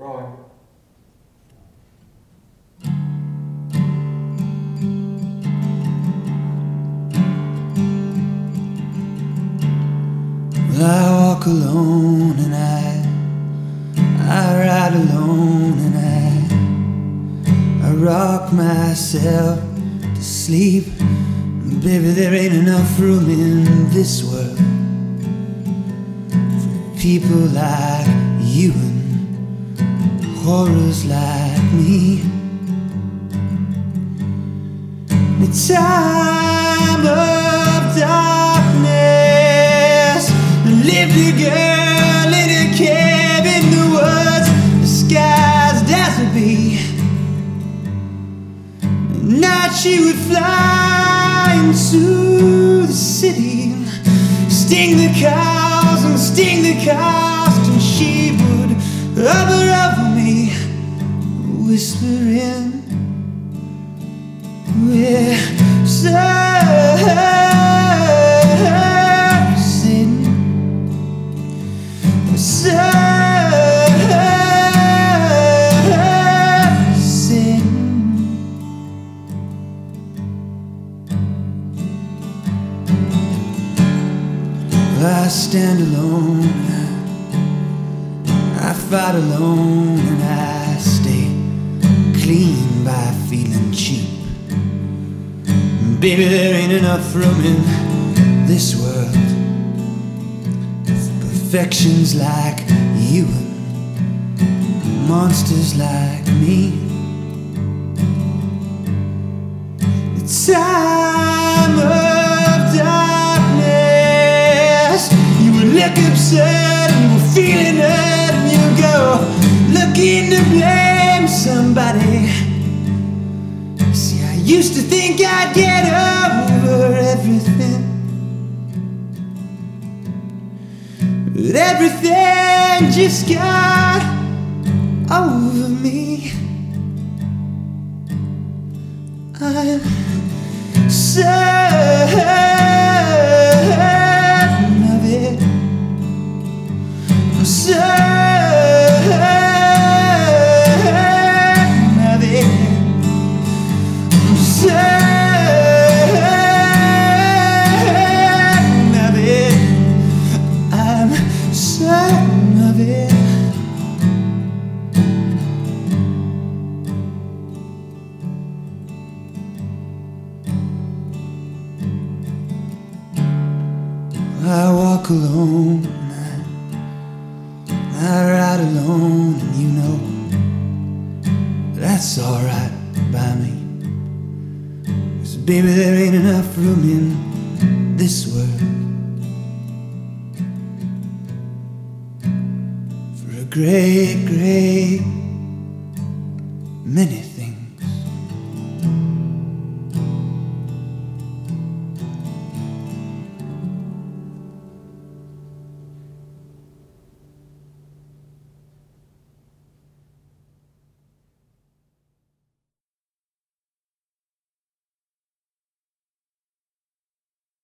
Rolling. Well, I walk alone and I ride alone and I rock myself to sleep. Baby, there ain't enough room in this world for people like you and horrors like me. The time of darkness lived a girl in a cave in the woods, disguised as a bee. At night she would fly into the city, sting the cows and sting the cost, and she would hover over me, whispering, we're certain. I stand alone, I fight alone, and I stay clean by feeling cheap. Baby, there ain't enough room in this world for perfections like you and monsters like me. The time of darkness, you would look upset and you were feeling hurt, and you go looking to blame somebody. See, I used to think I'd get over everything, but everything just got over me. I'm certain of it. I'm certain of it. I'm certain of it. I'm certain of it. I walk alone, I ride alone, and you know that's alright by me. 'Cause baby, there ain't enough room in this world for a great, great many things.